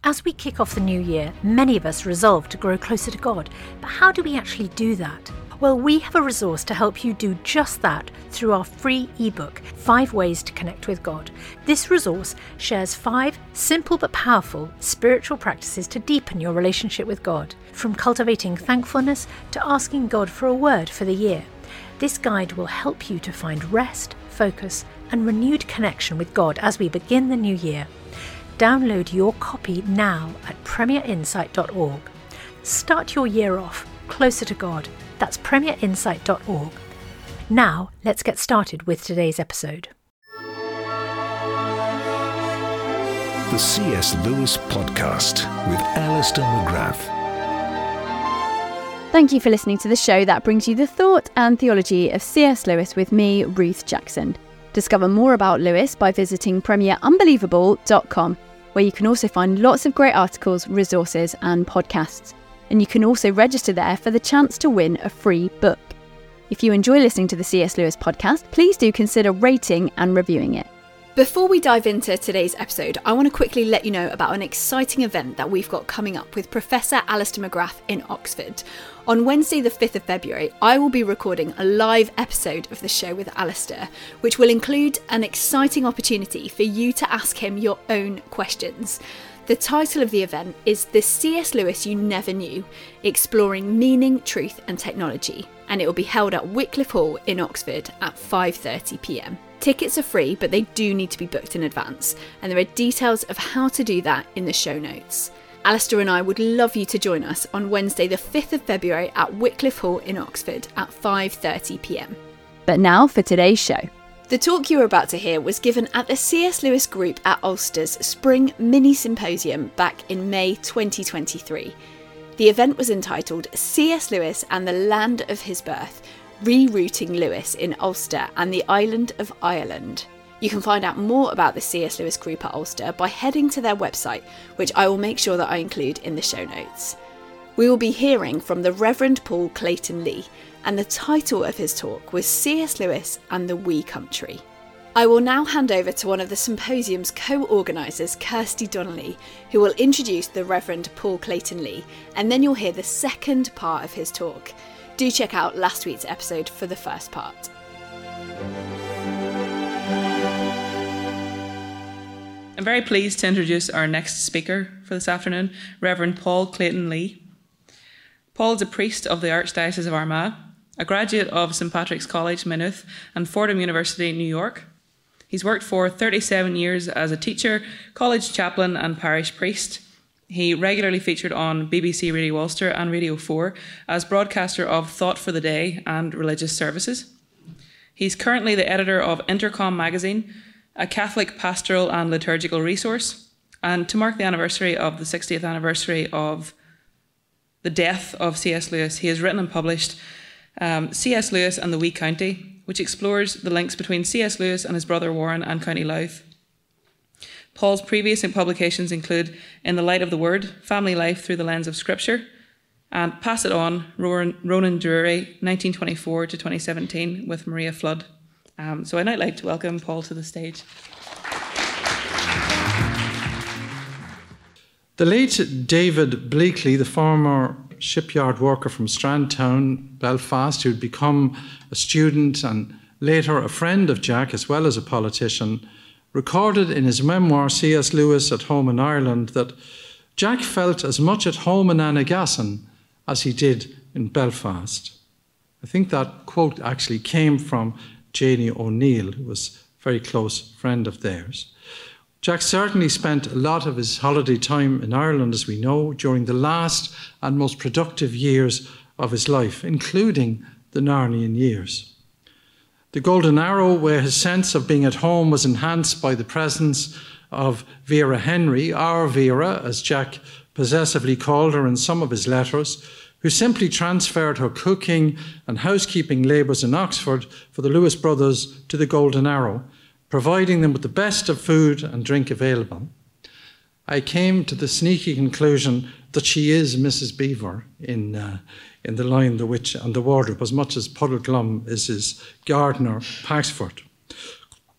As we kick off the new year, many of us resolve to grow closer to God. But how do we actually do that? Well, we have a resource to help you do just that through our free ebook, 5 Ways to Connect with God. This resource shares 5 simple but powerful spiritual practices to deepen your relationship with God, from cultivating thankfulness to asking God for a word for the year. This guide will help you to find rest, focus, and renewed connection with God as we begin the new year. Download your copy now at premierinsight.org. Start your year off closer to God. That's premierinsight.org. Now, let's get started with today's episode. The C.S. Lewis Podcast with Alistair McGrath. Thank you for listening to the show that brings you the thought and theology of C.S. Lewis with me, Ruth Jackson. Discover more about Lewis by visiting premierunbelievable.com, where you can also find lots of great articles, resources and podcasts. And you can also register there for the chance to win a free book. If you enjoy listening to the C.S. Lewis podcast, please do consider rating and reviewing it. Before we dive into today's episode, I want to quickly let you know about an exciting event that we've got coming up with Professor Alistair McGrath in Oxford. On Wednesday the 5th of February, I will be recording a live episode of the show with Alistair, which will include an exciting opportunity for you to ask him your own questions. The title of the event is The C.S. Lewis You Never Knew, Exploring Meaning, Truth and Technology, and it will be held at Wycliffe Hall in Oxford at 5:30pm. Tickets are free, but they do need to be booked in advance, and there are details of how to do that in the show notes. Alistair and I would love you to join us on Wednesday the 5th of February at Wycliffe Hall in Oxford at 5:30pm. But now for today's show. The talk you are about to hear was given at the C.S. Lewis Group at Ulster's Spring Mini Symposium back in May 2023. The event was entitled C.S. Lewis and the Land of His Birth, Rerouting Lewis in Ulster and the Island of Ireland. You can find out more about the C.S. Lewis Group at Ulster by heading to their website, which I will make sure that I include in the show notes. We will be hearing from the Reverend Paul Clayton Lee, and the title of his talk was C.S. Lewis and the Wee Country. I will now hand over to one of the symposium's co-organisers, Kirsty Donnelly, who will introduce the Reverend Paul Clayton Lee, and then you'll hear the second part of his talk. Do check out last week's episode for the first part. I'm very pleased to introduce our next speaker for this afternoon, Reverend Paul Clayton Lee. Paul is a priest of the Archdiocese of Armagh, a graduate of St Patrick's College, Maynooth, and Fordham University, New York. He's worked for 37 years as a teacher, college chaplain and parish priest. He regularly featured on BBC Radio Ulster and Radio 4 as broadcaster of Thought for the Day and religious services. He's currently the editor of Intercom magazine, a Catholic pastoral and liturgical resource. And to mark the anniversary of the 60th anniversary of the death of C.S. Lewis, he has written and published C.S. Lewis and the Wee County, which explores the links between C.S. Lewis and his brother Warren and County Louth. Paul's previous publications include In the Light of the Word, Family Life Through the Lens of Scripture, and Pass It On, Ronan Drury, 1924 to 2017, with Maria Flood. So I'd now like to welcome Paul to the stage. The late David Bleakley, the former shipyard worker from Strandtown, Belfast, who'd become a student and later a friend of Jack as well as a politician, recorded in his memoir, C.S. Lewis at Home in Ireland, that Jack felt as much at home in Annagassan as he did in Belfast. I think that quote actually came from Janie O'Neill, who was a very close friend of theirs. Jack certainly spent a lot of his holiday time in Ireland, as we know, during the last and most productive years of his life, including the Narnian years. The Golden Arrow, where his sense of being at home was enhanced by the presence of Vera Henry, our Vera, as Jack possessively called her in some of his letters, who simply transferred her cooking and housekeeping labours in Oxford for the Lewis brothers to the Golden Arrow, providing them with the best of food and drink available. I came to the sneaky conclusion that she is Mrs. Beaver in The Lion, the Witch and the Wardrobe, as much as Puddleglum is his gardener, Paxford.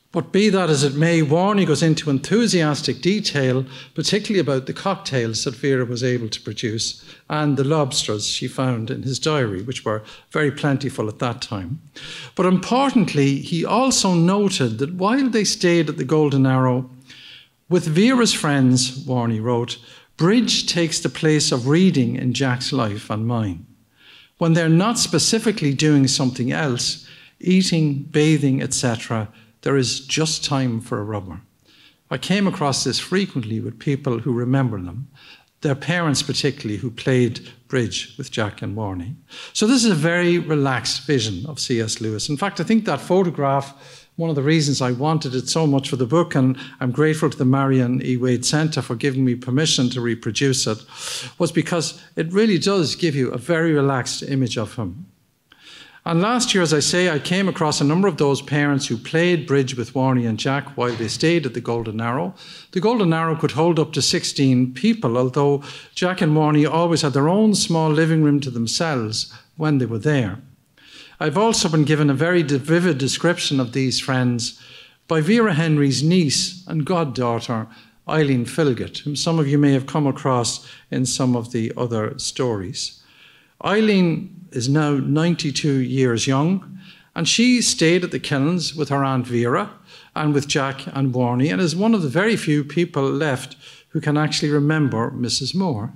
But be that as it may, Warney goes into enthusiastic detail, particularly about the cocktails that Vera was able to produce and the lobsters she found in his diary, which were very plentiful at that time. But importantly, he also noted that while they stayed at the Golden Arrow, with Vera's friends, Warney wrote, bridge takes the place of reading in Jack's life and mine. When they're not specifically doing something else, eating, bathing, etc., there is just time for a rubber. I came across this frequently with people who remember them, their parents particularly, who played bridge with Jack and Warney. So this is a very relaxed vision of C.S. Lewis. In fact, I think that photograph, one of the reasons I wanted it so much for the book, and I'm grateful to the Marion E. Wade Centre for giving me permission to reproduce it, was because it really does give you a very relaxed image of him. And last year, as I say, I came across a number of those parents who played bridge with Warney and Jack while they stayed at the Golden Arrow. The Golden Arrow could hold up to 16 people, although Jack and Warney always had their own small living room to themselves when they were there. I've also been given a very vivid description of these friends by Vera Henry's niece and goddaughter, Eileen Philgott, whom some of you may have come across in some of the other stories. Eileen is now 92 years young, and she stayed at the Killens with her Aunt Vera and with Jack and Warney, and is one of the very few people left who can actually remember Mrs. Moore.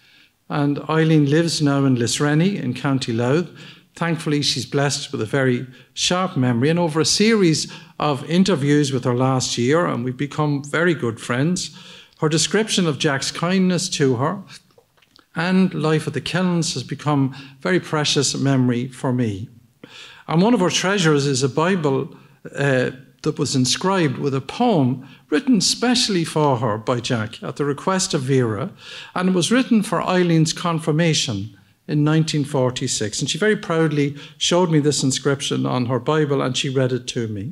And Eileen lives now in Lisrenny in County Louth. Thankfully, she's blessed with a very sharp memory, and over a series of interviews with her last year, and we've become very good friends, her description of Jack's kindness to her and life at the Killens has become a very precious memory for me. And one of her treasures is a Bible that was inscribed with a poem written specially for her by Jack at the request of Vera, and it was written for Eileen's confirmation in 1946. And she very proudly showed me this inscription on her Bible, and she read it to me.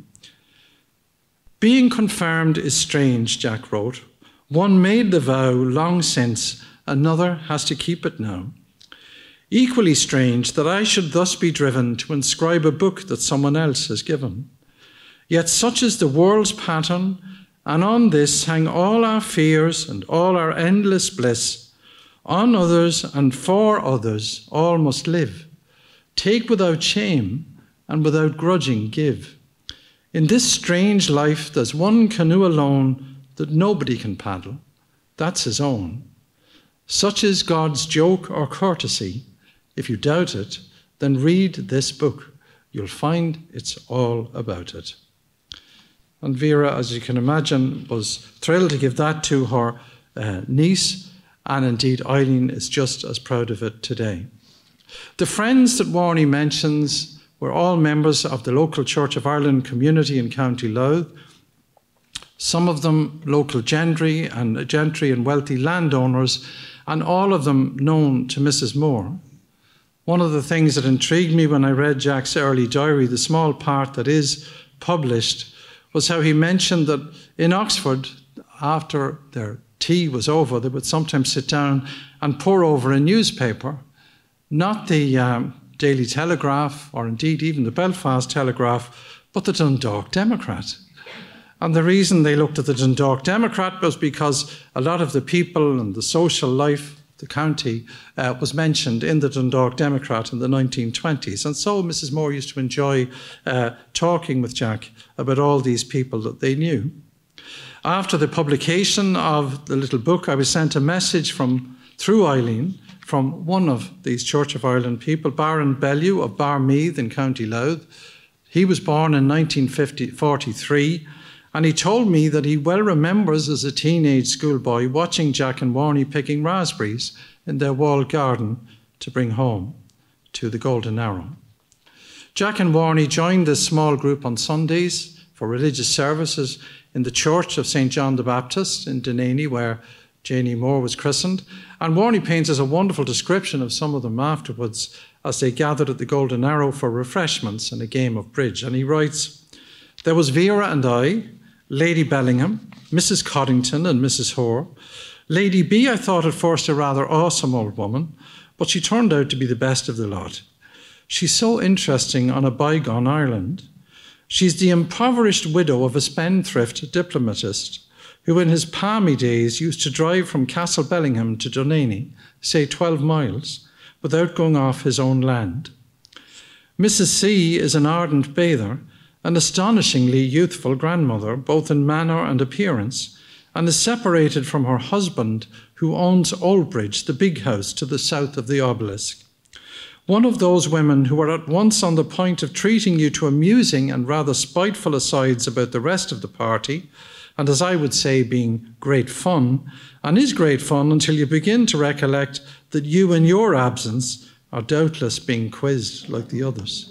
Being confirmed is strange, Jack wrote. One made the vow long since, another has to keep it now. Equally strange that I should thus be driven to inscribe a book that someone else has given. Yet such is the world's pattern, and on this hang all our fears and all our endless bliss. On others and for others all must live. Take without shame and without grudging give. In this strange life there's one canoe alone that nobody can paddle. That's his own. Such is God's joke or courtesy. If you doubt it, then read this book. You'll find it's all about it. And Vera, as you can imagine, was thrilled to give that to her niece, and indeed Eileen is just as proud of it today. The friends that Warney mentions were all members of the local Church of Ireland community in County Louth, some of them local gentry and wealthy landowners, and all of them known to Mrs. Moore. One of the things that intrigued me when I read Jack's early diary, the small part that is published, was how he mentioned that in Oxford, after their tea was over, they would sometimes sit down and pore over a newspaper, not the Daily Telegraph or indeed even the Belfast Telegraph, but the Dundalk Democrat. And the reason they looked at the Dundalk Democrat was because a lot of the people and the social life of the county was mentioned in the Dundalk Democrat in the 1920s. And so Mrs. Moore used to enjoy talking with Jack about all these people that they knew. After the publication of the little book, I was sent a message through Eileen from one of these Church of Ireland people, Baron Bellew of Barmeath in County Louth. He was born in 1943. And he told me that he well remembers as a teenage schoolboy watching Jack and Warney picking raspberries in their walled garden to bring home to the Golden Arrow. Jack and Warney joined this small group on Sundays for religious services in the Church of St. John the Baptist in Denaney, where Janie Moore was christened. And Warney paints us a wonderful description of some of them afterwards as they gathered at the Golden Arrow for refreshments and a game of bridge. And he writes, "There was Vera and I, Lady Bellingham, Mrs. Coddington and Mrs. Hoare. Lady B I thought at first a rather awesome old woman, but she turned out to be the best of the lot. She's so interesting on a bygone Ireland. She's the impoverished widow of a spendthrift diplomatist who in his palmy days used to drive from Castle Bellingham to Dunaney, say 12 miles, without going off his own land. Mrs. C is an ardent bather, an astonishingly youthful grandmother, both in manner and appearance, and is separated from her husband, who owns Oldbridge, the big house to the south of the obelisk. One of those women who are at once on the point of treating you to amusing and rather spiteful asides about the rest of the party, and as I would say, being great fun, and is great fun until you begin to recollect that you in your absence are doubtless being quizzed like the others.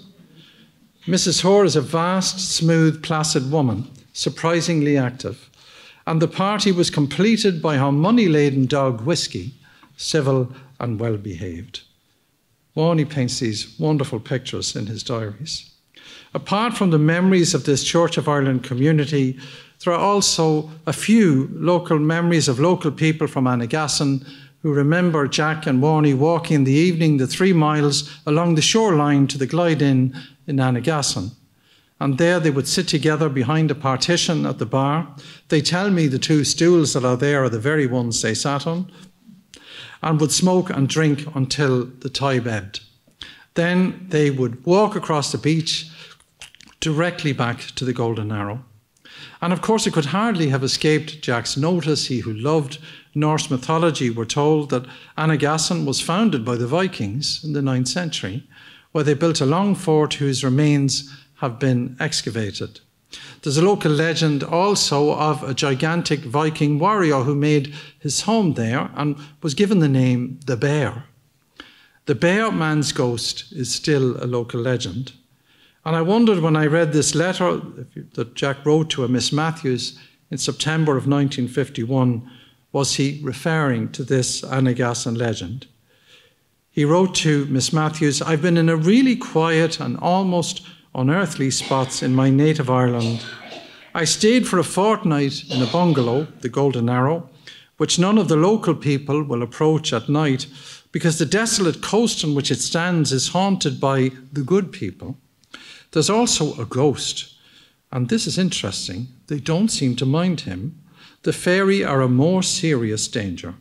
Mrs. Hoare is a vast, smooth, placid woman, surprisingly active, and the party was completed by her money-laden dog Whiskey, civil and well-behaved. Warney paints these wonderful pictures in his diaries. Apart from the memories of this Church of Ireland community, there are also a few local memories of local people from Annagassan who remember Jack and Warney walking in the evening the 3 miles along the shoreline to the Glide Inn in Annagassan. And there they would sit together behind a partition at the bar. They tell me the 2 stools that are there are the very ones they sat on, and would smoke and drink until the tide ebbed. Then they would walk across the beach directly back to the Golden Arrow. And of course, it could hardly have escaped Jack's notice, he who loved Norse mythology, were told that Annagassan was founded by the Vikings in the 9th century, where they built a long fort whose remains have been excavated. There's a local legend also of a gigantic Viking warrior who made his home there and was given the name the Bear. The Bear Man's ghost is still a local legend. And I wondered when I read this letter that Jack wrote to a Miss Matthews in September of 1951, was he referring to this Annagassan legend? He wrote to Miss Matthews, "I've been in a really quiet and almost unearthly spots in my native Ireland. I stayed for a fortnight in a bungalow, the Golden Arrow, which none of the local people will approach at night because the desolate coast on which it stands is haunted by the good people. There's also a ghost, and this is interesting, they don't seem to mind him. The fairy are a more serious danger."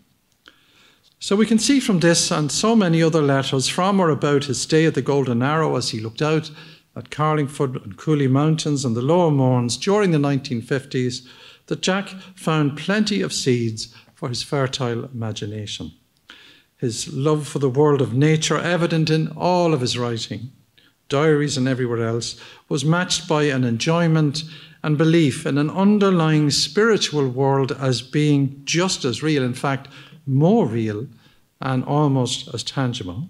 So we can see from this and so many other letters from or about his stay at the Golden Arrow as he looked out at Carlingford and Cooley Mountains and the Lower Mourns during the 1950s that Jack found plenty of seeds for his fertile imagination. His love for the world of nature, evident in all of his writing, diaries and everywhere else, was matched by an enjoyment and belief in an underlying spiritual world as being just as real, in fact, more real and almost as tangible.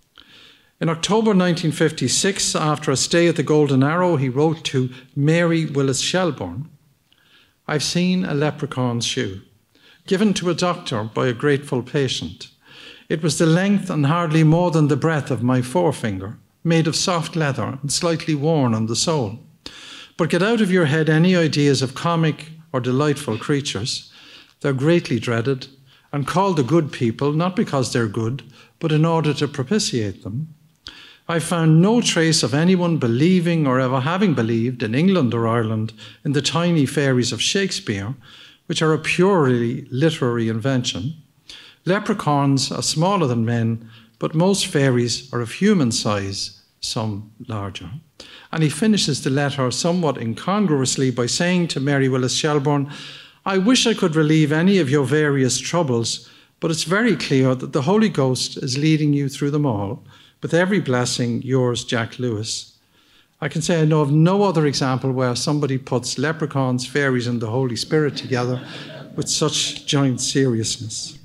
In October 1956, after a stay at the Golden Arrow, he wrote to Mary Willis Shelbourne, "I've seen a leprechaun's shoe, given to a doctor by a grateful patient. It was the length and hardly more than the breadth of my forefinger, made of soft leather and slightly worn on the sole. But get out of your head any ideas of comic or delightful creatures. They're greatly dreaded and called the good people, not because they're good, but in order to propitiate them. I found no trace of anyone believing or ever having believed in England or Ireland in the tiny fairies of Shakespeare, which are a purely literary invention. Leprechauns are smaller than men, but most fairies are of human size, some larger." And he finishes the letter somewhat incongruously by saying to Mary Willis Shelbourne, "I wish I could relieve any of your various troubles, but it's very clear that the Holy Ghost is leading you through them all. With every blessing, yours, Jack Lewis." I can say I know of no other example where somebody puts leprechauns, fairies, and the Holy Spirit together with such joint seriousness.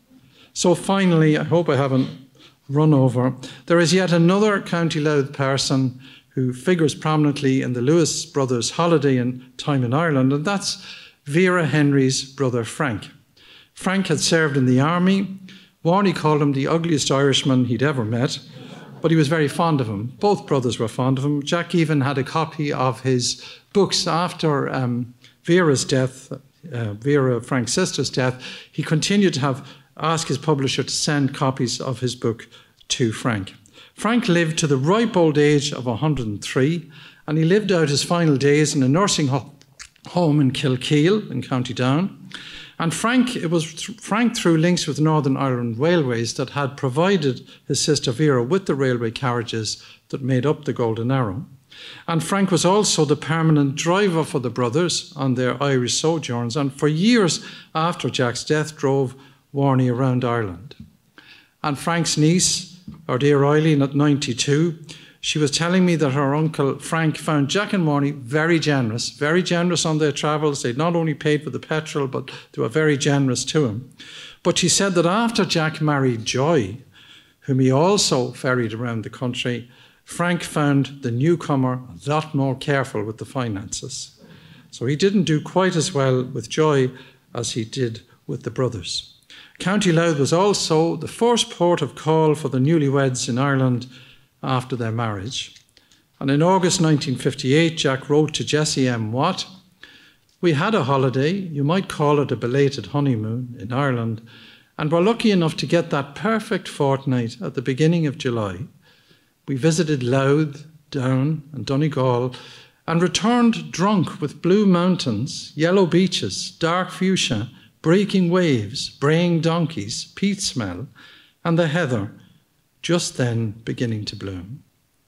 So finally, I hope I haven't run over, there is yet another County Louth person who figures prominently in the Lewis brothers' holiday and time in Ireland, and that's Vera Henry's brother Frank. Frank had served in the army. Warney called him the ugliest Irishman he'd ever met, but he was very fond of him. Both brothers were fond of him. Jack even had a copy of his books after Vera's death, Vera, Frank's sister's death. He continued to ask his publisher to send copies of his book to Frank. Frank lived to the ripe old age of 103, and he lived out his final days in a nursing home in Kilkeel in County Down. And it was Frank through links with Northern Ireland Railways that had provided his sister Vera with the railway carriages that made up the Golden Arrow. And Frank was also the permanent driver for the brothers on their Irish sojourns, and for years after Jack's death drove Warnie around Ireland. And Frank's niece, our dear Eileen, at 92, she was telling me that her uncle Frank found Jack and Warnie very generous on their travels. They'd not only paid for the petrol, but they were very generous to him. But she said that after Jack married Joy, whom he also ferried around the country, Frank found the newcomer a lot more careful with the finances. So he didn't do quite as well with Joy as he did with the brothers. County Louth was also the first port of call for the newlyweds in Ireland after their marriage. And in August 1958, Jack wrote to Jessie M. Watt, "We had a holiday, you might call it a belated honeymoon, in Ireland, and were lucky enough to get that perfect fortnight at the beginning of July. We visited Louth, Down and Donegal and returned drunk with blue mountains, yellow beaches, dark fuchsia, breaking waves, braying donkeys, peat smell, and the heather just then beginning to bloom."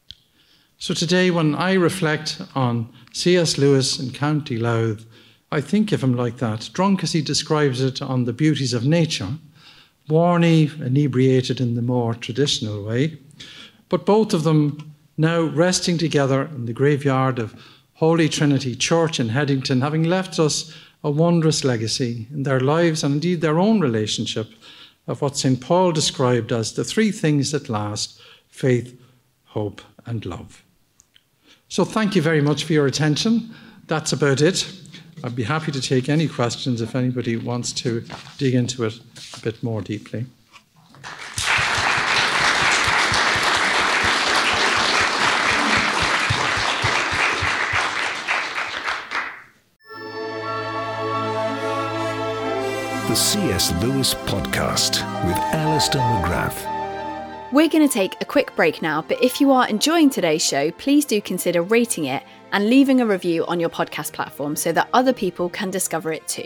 So today, when I reflect on C.S. Lewis in County Louth, I think of him like that, drunk as he describes it on the beauties of nature, Warnie inebriated in the more traditional way, but both of them now resting together in the graveyard of Holy Trinity Church in Headington, having left us a wondrous legacy in their lives and indeed their own relationship of what St. Paul described as the three things that last: faith, hope, and love. So thank you very much for your attention. That's about it. I'd be happy to take any questions if anybody wants to dig into it a bit more deeply. The C.S. Lewis Podcast with Alistair McGrath. We're going to take a quick break now, but if you are enjoying today's show, please do consider rating it and leaving a review on your podcast platform so that other people can discover it too.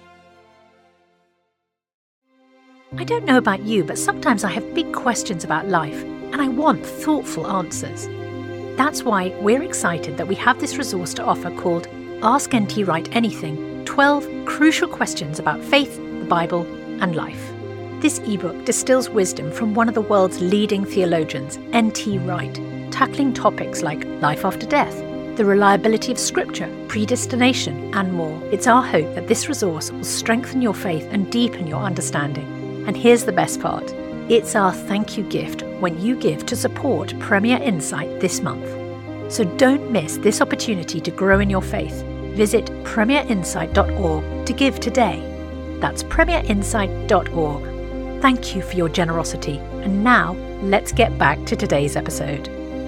I don't know about you, but sometimes I have big questions about life and I want thoughtful answers. That's why we're excited that we have this resource to offer called Ask NT Wright Anything, 12 crucial questions about faith, the Bible and life. This ebook distills wisdom from one of the world's leading theologians, N.T. Wright, tackling topics like life after death, the reliability of scripture, predestination, and more. It's our hope that this resource will strengthen your faith and deepen your understanding. And here's the best part. It's our thank you gift when you give to support Premier Insight this month. So don't miss this opportunity to grow in your faith. Visit premierinsight.org to give today. That's premierinsight.org. Thank you for your generosity. And now, let's get back to today's episode.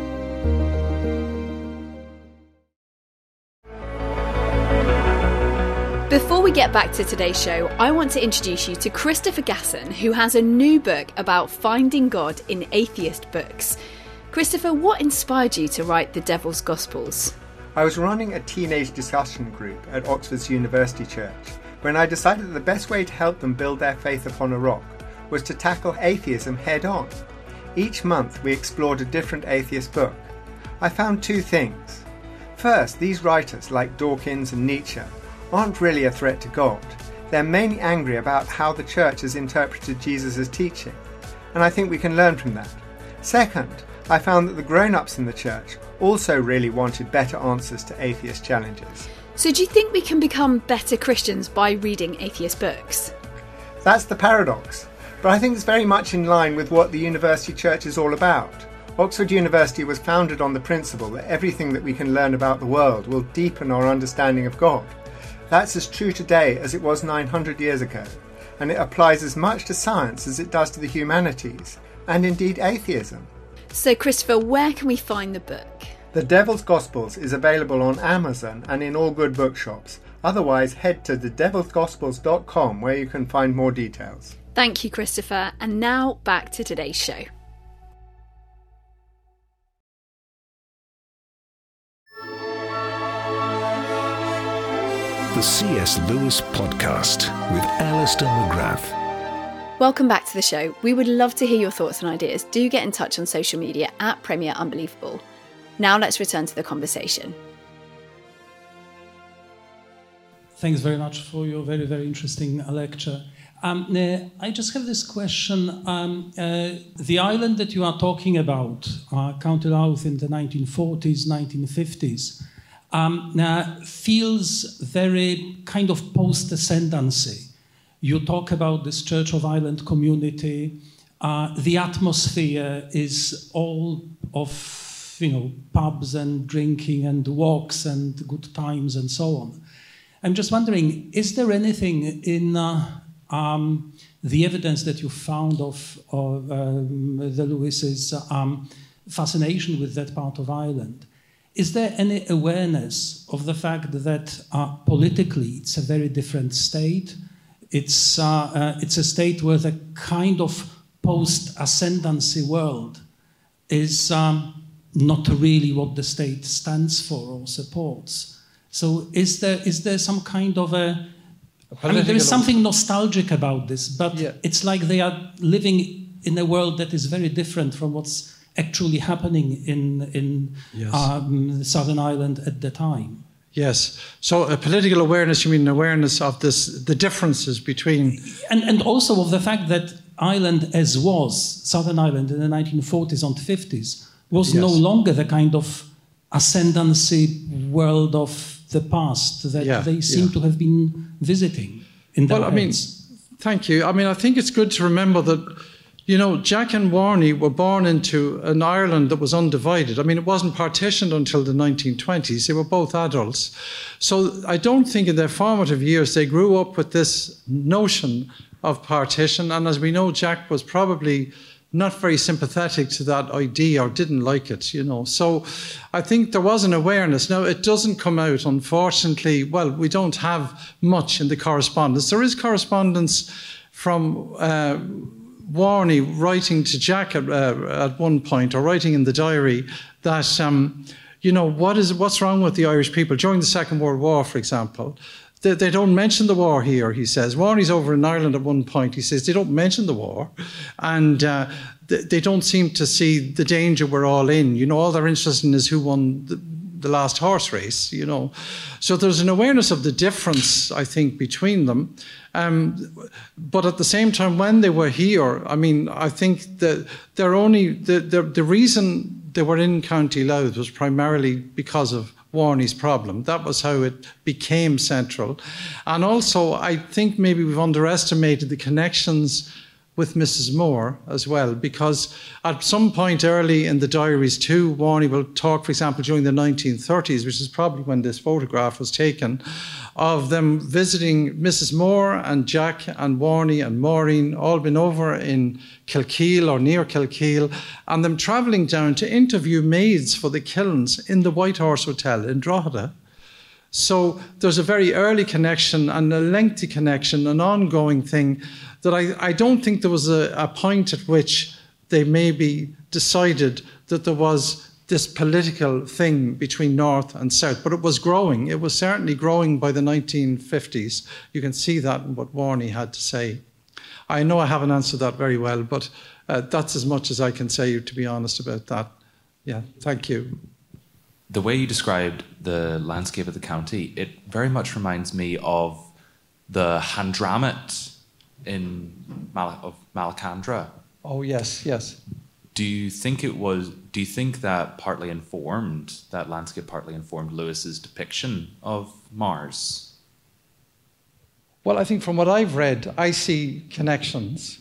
Before we get back to today's show, I want to introduce you to Christopher Gasson, who has a new book about finding God in atheist books. Christopher, what inspired you to write The Devil's Gospels? I was running a teenage discussion group at Oxford's University Church when I decided that the best way to help them build their faith upon a rock was to tackle atheism head-on. Each month we explored a different atheist book. I found two things. First, these writers, like Dawkins and Nietzsche, aren't really a threat to God. They're mainly angry about how the church has interpreted Jesus' teaching, and I think we can learn from that. Second, I found that the grown-ups in the church also really wanted better answers to atheist challenges. So do you think we can become better Christians by reading atheist books? That's the paradox. But I think it's very much in line with what the University Church is all about. Oxford University was founded on the principle that everything that we can learn about the world will deepen our understanding of God. That's as true today as it was 900 years ago, and it applies as much to science as it does to the humanities, and indeed atheism. So Christopher, where can we find the book? The Devil's Gospels is available on Amazon and in all good bookshops. Otherwise, head to thedevilsgospels.com where you can find more details. Thank you, Christopher. And now back to today's show. the C.S. Lewis Podcast with Alistair McGrath. Welcome back to the show. We would love to hear your thoughts and ideas. Do get in touch on social media at Premier Unbelievable. Now let's return to the conversation. Thanks very much for your very, very interesting lecture. I just have this question. The island that you are talking about, County Louth in the 1940s, 1950s, feels very kind of post-ascendancy. You talk about this Church of Ireland community. The atmosphere is all of, pubs and drinking and walks and good times and so on. I'm just wondering, is there anything in the evidence that you found of the Lewis's fascination with that part of Ireland? Is there any awareness of the fact that politically it's a very different state? It's a state where the kind of post-ascendancy world is not really what the state stands for or supports. So is there some kind of there is something nostalgic about this, but it's like they are living in a world that is very different from what's actually happening in Southern Ireland at the time. Yes. So a political awareness, you mean awareness of the differences between... And also of the fact that Ireland as was, Southern Ireland in the 1940s and 50s, was no longer the kind of ascendancy world of the past that they seem to have been visiting in their heads. Thank you. I think it's good to remember that, Jack and Warnie were born into an Ireland that was undivided. It wasn't partitioned until the 1920s. They were both adults. So I don't think in their formative years they grew up with this notion of partition. And as we know, Jack was probably not very sympathetic to that idea or didn't like it, So I think there was an awareness. Now, it doesn't come out, unfortunately. Well, we don't have much in the correspondence. There is correspondence from Warnie writing to Jack at one point, or writing in the diary, that, what's wrong with the Irish people? During the Second World War, for example, they don't mention the war here, he says. Warnie's over in Ireland at one point. He says they don't mention the war. And they don't seem to see the danger we're all in. All they're interested in is who won the last horse race, So there's an awareness of the difference, I think, between them. But at the same time, when they were here, I think that the reason they were in County Louth was primarily because of Warnie's problem. That was how it became central. And also, I think maybe we've underestimated the connections with Mrs. Moore as well, because at some point early in the diaries too, Warnie will talk, for example, during the 1930s, which is probably when this photograph was taken, of them visiting Mrs. Moore and Jack and Warnie and Maureen, all been over in Kilkeel or near Kilkeel, and them travelling down to interview maids for the kilns in the White Horse Hotel in Drogheda. So there's a very early connection and a lengthy connection, an ongoing thing, that I don't think there was a point at which they maybe decided that there was this political thing between North and South, but it was growing. It was certainly growing by the 1950s. You can see that in what Warnie had to say. I know I haven't answered that very well, but that's as much as I can say, to be honest about that. Yeah, thank you. The way you described the landscape of the county, it very much reminds me of the Handramit of Malacandra. Oh, yes. Do you think that landscape partly informed Lewis's depiction of Mars? Well, I think from what I've read, I see connections.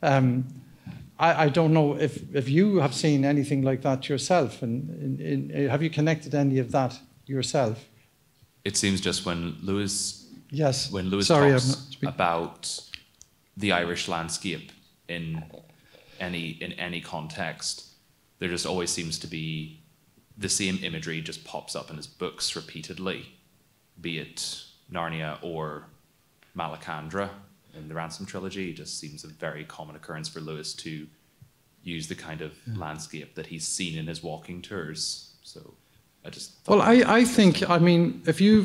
I don't know if you have seen anything like that yourself, and have you connected any of that yourself? It seems just when Lewis talks about the Irish landscape in any context, there just always seems to be the same imagery just pops up in his books repeatedly, be it Narnia or Malacandra in the Ransom trilogy. It just seems a very common occurrence for Lewis to use the kind of landscape that he's seen in his walking tours. So I just... Well, I think, if you've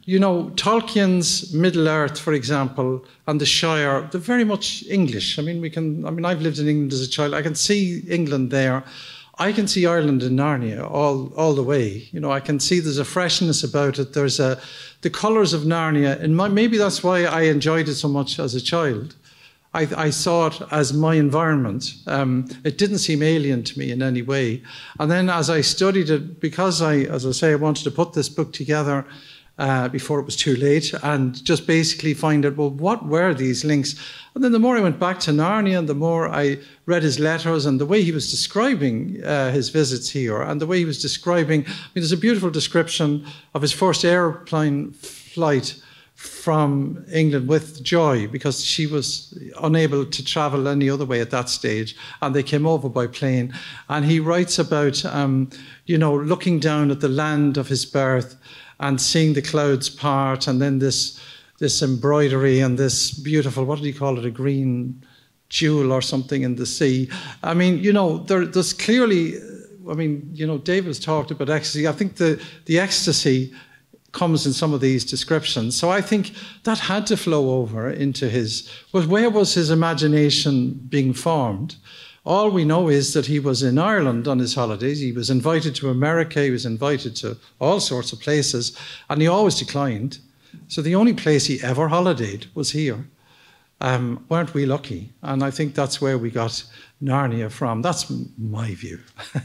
You know, Tolkien's Middle-earth, for example, and the Shire, they're very much English. I mean, I've lived in England as a child. I can see England there. I can see Ireland in Narnia all the way. You know, I can see there's a freshness about it. There's the colours of Narnia, and maybe that's why I enjoyed it so much as a child. I saw it as my environment. It didn't seem alien to me in any way. And then as I studied it, because I wanted to put this book together before it was too late and just basically find out, well, what were these links? And then the more I went back to Narnia and the more I read his letters and the way he was describing his visits here and the way he was describing, there's a beautiful description of his first airplane flight from England with Joy, because she was unable to travel any other way at that stage, and they came over by plane. And he writes about, looking down at the land of his birth and seeing the clouds part, and then this embroidery and this beautiful, what did he call it, a green jewel or something in the sea. I mean, there's clearly, David's talked about ecstasy. I think the ecstasy comes in some of these descriptions. So I think that had to flow over into where was his imagination being formed? All we know is that he was in Ireland on his holidays. He was invited to America. He was invited to all sorts of places, and he always declined. So the only place he ever holidayed was here. Weren't we lucky? And I think that's where we got Narnia from. That's my view.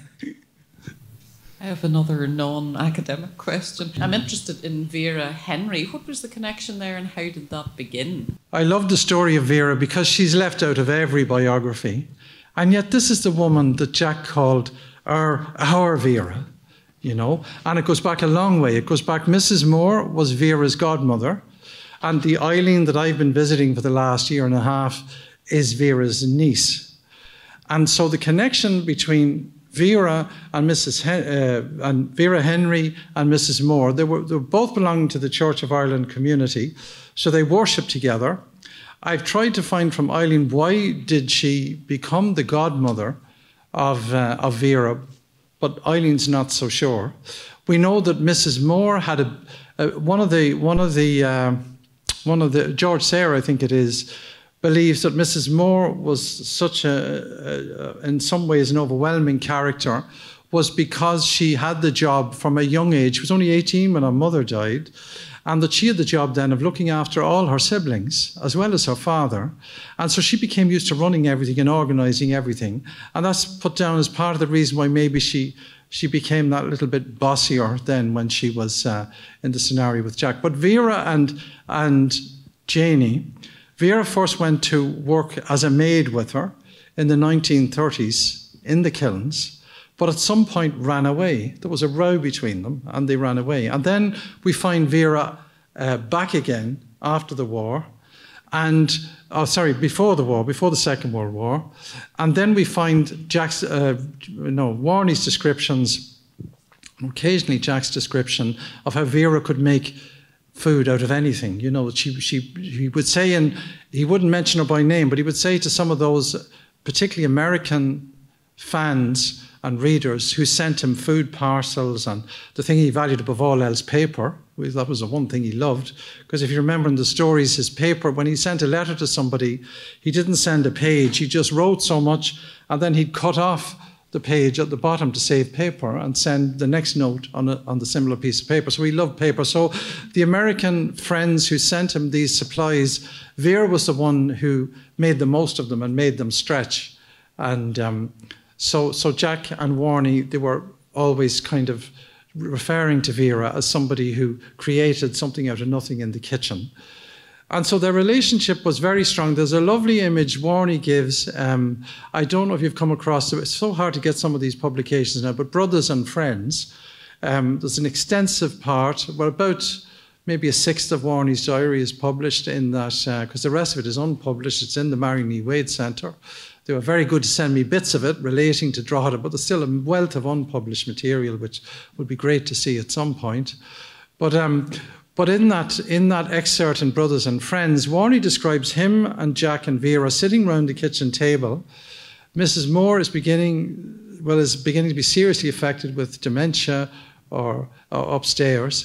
I have another non-academic question. I'm interested in Vera Henry. What was the connection there and how did that begin? I love the story of Vera because she's left out of every biography. And yet this is the woman that Jack called our Vera, And it goes back a long way. It goes back, Mrs. Moore was Vera's godmother. And the Eileen that I've been visiting for the last year and a half is Vera's niece. And so the connection between Vera and and Vera Henry and Mrs. Moore, they were both belonging to the Church of Ireland community, so they worshipped together. I've tried to find from Eileen, why did she become the godmother of Vera, but Eileen's not so sure. We know that Mrs. Moore had one of the George Sayre, I think it is, believes that Mrs. Moore was such in some ways, an overwhelming character, was because she had the job from a young age. She was only 18 when her mother died, and that she had the job then of looking after all her siblings, as well as her father. And so she became used to running everything and organising everything. And that's put down as part of the reason why maybe she became that little bit bossier then when she was in the scenario with Jack. But Vera and Janie, Vera first went to work as a maid with her in the 1930s in the kilns, but at some point ran away. There was a row between them and they ran away. And then we find Vera back again after the war, before the Second World War. And then we find Warney's descriptions, occasionally Jack's description of how Vera could make food out of anything. He would say, and he wouldn't mention her by name, but he would say to some of those, particularly American fans and readers who sent him food parcels, and the thing he valued above all else, paper. That was the one thing he loved, because if you remember in the stories, his paper, when he sent a letter to somebody, he didn't send a page, he just wrote so much, and then he'd cut off the page at the bottom to save paper and send the next note on the similar piece of paper. So he loved paper. So the American friends who sent him these supplies, Vera was the one who made the most of them and made them stretch. And so Jack and Warney, they were always kind of referring to Vera as somebody who created something out of nothing in the kitchen. And so their relationship was very strong. There's a lovely image Warney gives. I don't know if you've come across it. It's so hard to get some of these publications now, but Brothers and Friends. There's an extensive part, about maybe a sixth of Warney's diary is published in that, because the rest of it is unpublished. It's in the Marion E. Wade Centre. They were very good to send me bits of it relating to Drogheda, but there's still a wealth of unpublished material, which would be great to see at some point. But in that excerpt in Brothers and Friends, Warney describes him and Jack and Vera sitting round the kitchen table. Mrs. Moore is beginning to be seriously affected with dementia or upstairs.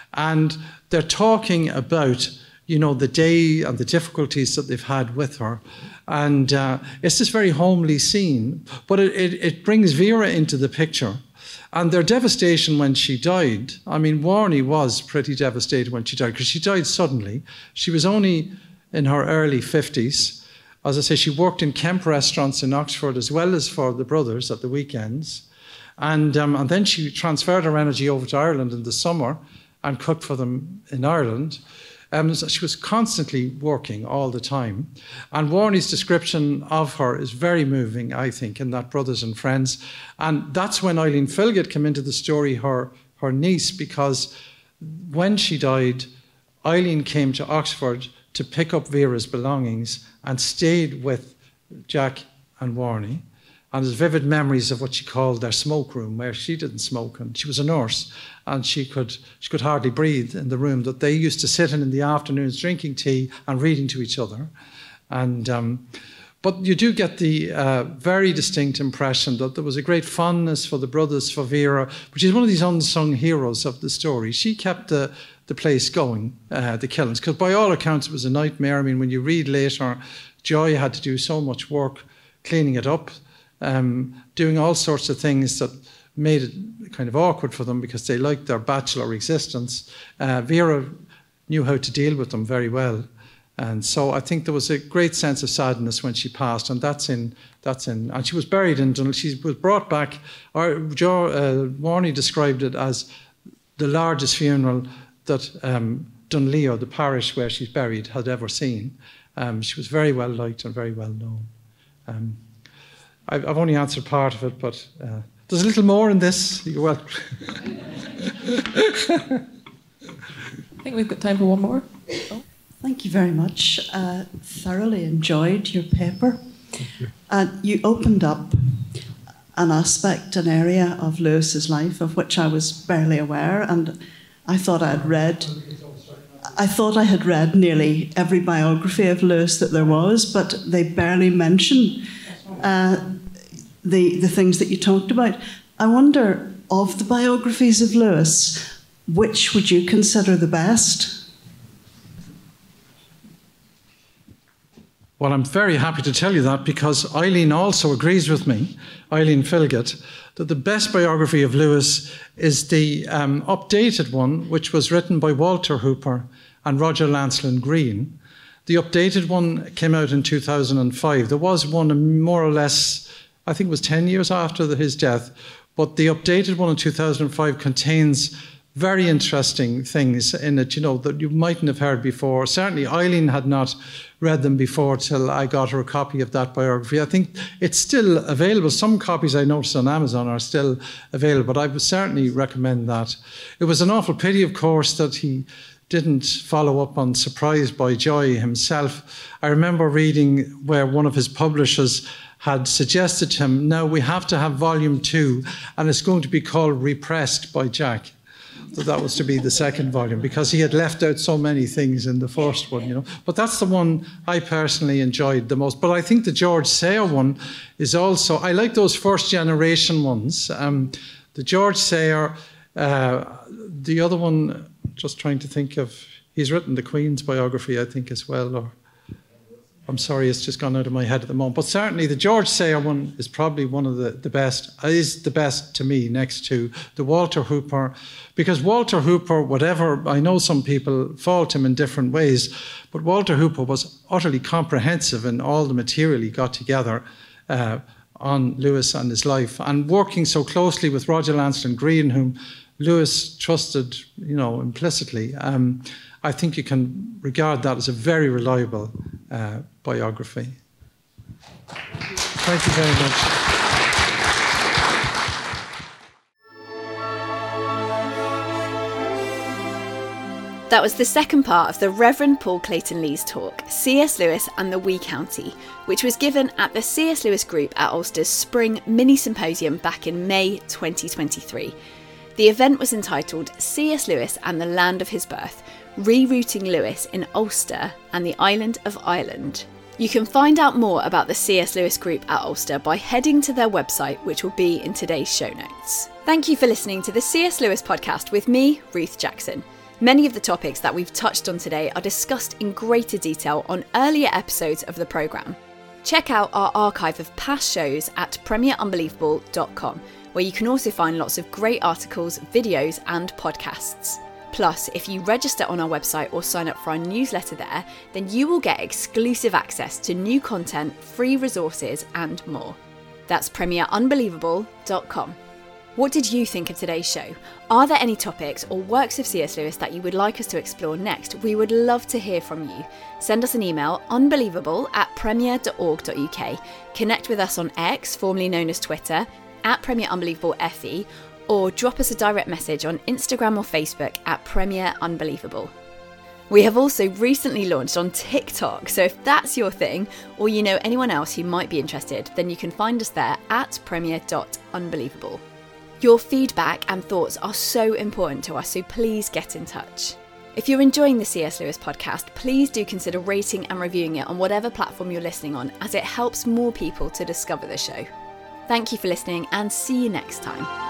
And they're talking about, the day and the difficulties that they've had with her. And it's this very homely scene, but it brings Vera into the picture. And their devastation when she died, Warnie was pretty devastated when she died, because she died suddenly. She was only in her early 50s. As I say, she worked in Kemp restaurants in Oxford as well as for the brothers at the weekends. And then she transferred her energy over to Ireland in the summer and cooked for them in Ireland. So she was constantly working all the time. And Warnie's description of her is very moving, I think, in that Brothers and Friends. And that's when Eileen Filgate came into the story, her niece, because when she died, Eileen came to Oxford to pick up Vera's belongings and stayed with Jack and Warnie. And there's vivid memories of what she called their smoke room, where she didn't smoke, and she was a nurse, and she could hardly breathe in the room that they used to sit in the afternoons, drinking tea and reading to each other. And but you do get the very distinct impression that there was a great fondness for the brothers, for Vera, which is one of these unsung heroes of the story. She kept the place going, the Killens, because by all accounts it was a nightmare. When you read later, Joy had to do so much work cleaning it up, doing all sorts of things that made it kind of awkward for them because they liked their bachelor existence. Vera knew how to deal with them very well. And so I think there was a great sense of sadness when she passed, and and she was buried in Dunleary. She was brought back. Warnie described it as the largest funeral that Dunleer, the parish where she's buried, had ever seen. She was very well liked and very well known. I've only answered part of it, but there's a little more in this. You're welcome. I think we've got time for one more. Oh. Thank you very much. Thoroughly enjoyed your paper. You opened up an aspect, an area of Lewis's life of which I was barely aware, and I thought I had read nearly every biography of Lewis that there was, but they barely mention the things that you talked about. I wonder, of the biographies of Lewis, which would you consider the best? Well, I'm very happy to tell you that, because Eileen also agrees with me, Eileen Filgate, that the best biography of Lewis is the updated one, which was written by Walter Hooper and Roger Lancelyn Green. The updated one came out in 2005. There was one more or less, I think it was 10 years after his death, but the updated one in 2005 contains very interesting things in it, that you mightn't have heard before. Certainly Eileen had not read them before till I got her a copy of that biography. I think it's still available. Some copies I noticed on Amazon are still available, but I would certainly recommend that. It was an awful pity, of course, that he didn't follow up on Surprised by Joy himself. I remember reading where one of his publishers had suggested to him, now we have to have volume 2, and it's going to be called Repressed by Jack. So that was to be the second volume, because he had left out so many things in the first one, But that's the one I personally enjoyed the most. But I think the George Sayer one is also, I like those first generation ones. The George Sayer, the other one, just trying to think of, he's written the Queen's biography, I think, as well, or I'm sorry, it's just gone out of my head at the moment. But certainly the George Sayer one is probably one of the best, is the best to me, next to the Walter Hooper. Because Walter Hooper, whatever, I know some people fault him in different ways, but Walter Hooper was utterly comprehensive in all the material he got together on Lewis and his life. And working so closely with Roger Lancelyn Green, whom Lewis trusted, implicitly, I think you can regard that as a very reliable biography. Thank you very much. That was the second part of the Reverend Paul Clayton Lee's talk, C.S. Lewis and the Wee County, which was given at the C.S. Lewis Group at Ulster's Spring Mini-Symposium back in May 2023. The event was entitled C.S. Lewis and the Land of His Birth, Rerouting Lewis in Ulster and the Island of Ireland. You can find out more about the C.S. Lewis Group at Ulster by heading to their website, which will be in today's show notes. Thank you for listening to the C.S. Lewis podcast with me, Ruth Jackson. Many of the topics that we've touched on today are discussed in greater detail on earlier episodes of the programme. Check out our archive of past shows at premierunbelievable.com, where you can also find lots of great articles, videos and podcasts. Plus, if you register on our website or sign up for our newsletter there, then you will get exclusive access to new content, free resources and more. That's premierunbelievable.com. What did you think of today's show? Are there any topics or works of C.S. Lewis that you would like us to explore next? We would love to hear from you. Send us an email, unbelievable@premier.org.uk. Connect with us on X, formerly known as Twitter, @premierunbelievablefe, or drop us a direct message on Instagram or Facebook @premierunbelievable. We have also recently launched on TikTok, so if that's your thing, or you know anyone else who might be interested, then you can find us there @premier.unbelievable. Your feedback and thoughts are so important to us, so please get in touch. If you're enjoying the C.S. Lewis podcast, please do consider rating and reviewing it on whatever platform you're listening on, as it helps more people to discover the show. Thank you for listening, and see you next time.